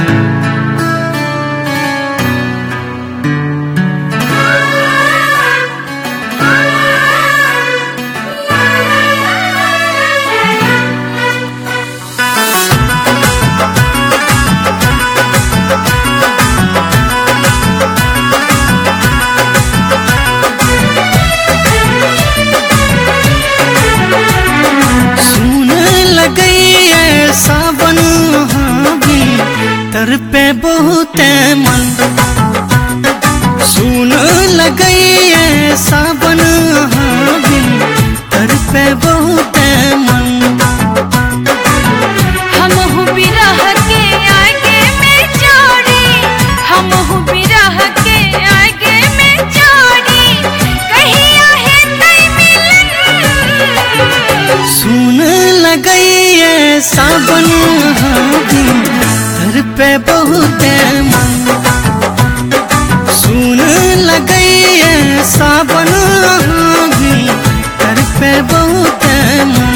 सावन हावी तर पे बहुत मन सुन लगई है सावन हावी तर पे बहुत मन हम बिरह के आगे में जोड़ी हम बिरह के आगे में जोड़ी कहिया है तई मिलन सुन लगई सावन हावी तर पे बहुत मन सुन लगई है सावन हावी तर पे बहुत मन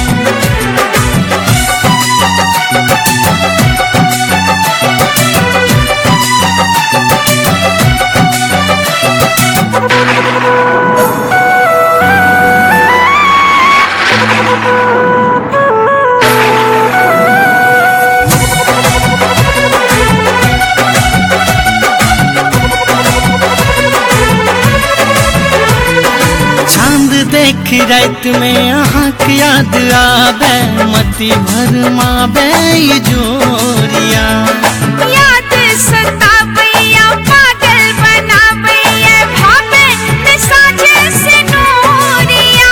देख रात में आँख याद आवे मती भर मावे जोरिया याद सतावैया पागल बनावैया भावे न साजे से नूरिया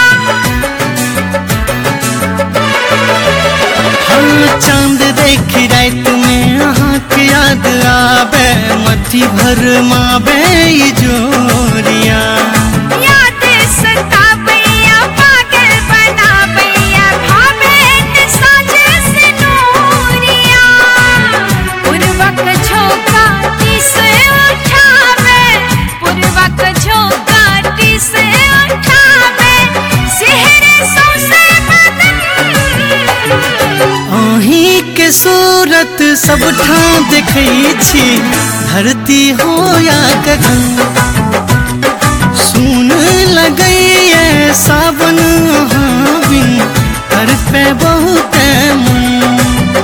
हाँ चांद देख रात में आँख याद आवे मती भर मावे जोरिया सतावैया पागल बनावैया भावे न साजे से नूरिया पूर्वक झोंका से उठावे पूर्वक झोंका से उठावे सिहरे सौसे बदन अहीं के सूरत सब ठाम देखै छी धरती हो या गगन सुन लगई है सावन हावी तर पे बहुत मन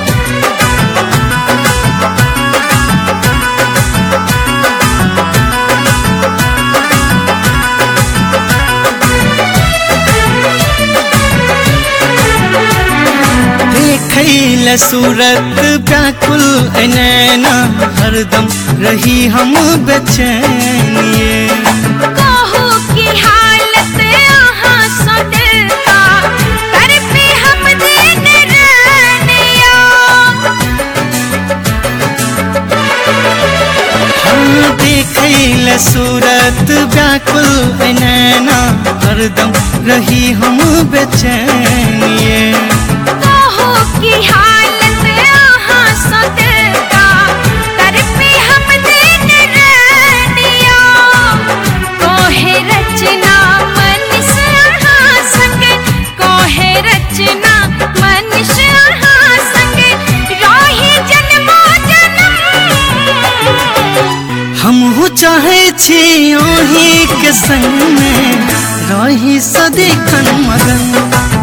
देखैल सूरत व्याकुल नैना हरदम रही हम बेचैनिए की हालत यहाँ सो दिल का कर पे हम दिन रहनिया हम देखैल सूरत व्याकुल नैना हरदम रही हम बेचैनिए की हालत यहाँ सो दिल का कर पे हम दिन रहनिया कोहे रचना मनुष संग कोहे रचना मनुष्य संग राही जन्मो जन्म हमहु चाहे छी ओही के संग में रही सदिखन मगन